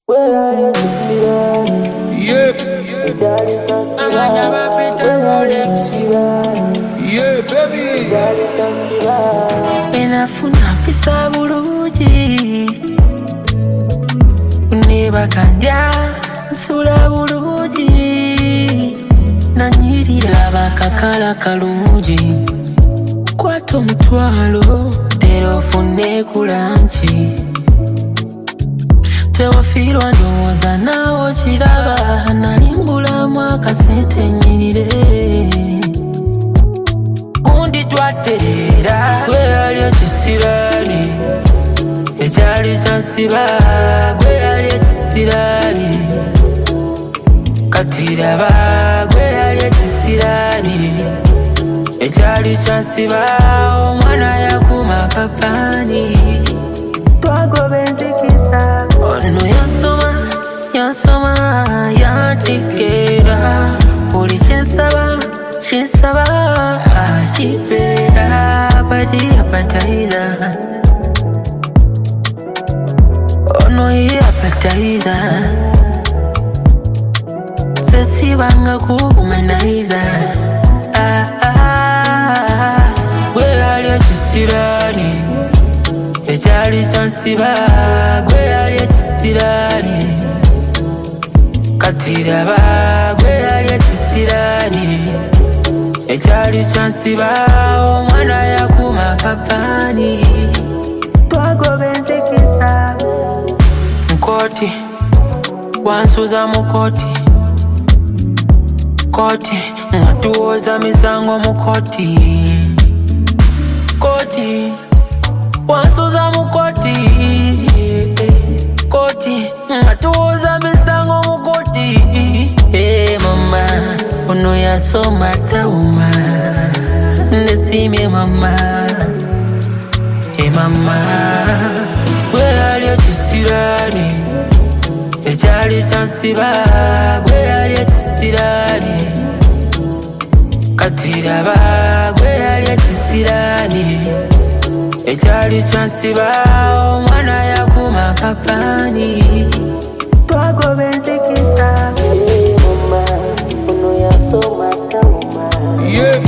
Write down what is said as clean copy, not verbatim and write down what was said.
Yeah, yeah, baby. Enafuna pisa bulungi nebakandya nsula bulungi nanyirira bakakala kalungi kwata omutwalo tera ofune kulanki tewafiirwa ndowooza naawe kiraba nalimbulamu akasente nyirire gundi twaterera gwe yali ekisirani ekyali kyansiba gwe yali ekisirani kati raba gwe yali ekisirani ekyali kyansiba omwana yakuma kapani twagoba enzikiza ono yansoma yantikera buli kyensaba akibeera apataiza ono ye apataiza sesibanga kumanaiza gwe yali ekisirani ekyali kyansiba gwe yali ekisirani kati raba gwe yali ekisirani ekyali kyansiba omwana yakuma kapani twagoba enzikiza nkoti wansuza mu koti nga tuwoza misango mu koti wansuza mu koti nga tuwoza misango mu koti mama ono yasoma tauma nesimye mama mama gwe yali ekisirani ekyali kyansiba gwe yali ekisirani kati raba gwe yali ekisirani ekyali kyansiba omwana yakuma kapani twagoba enzikiza mama ono yasoma tauma Yeah,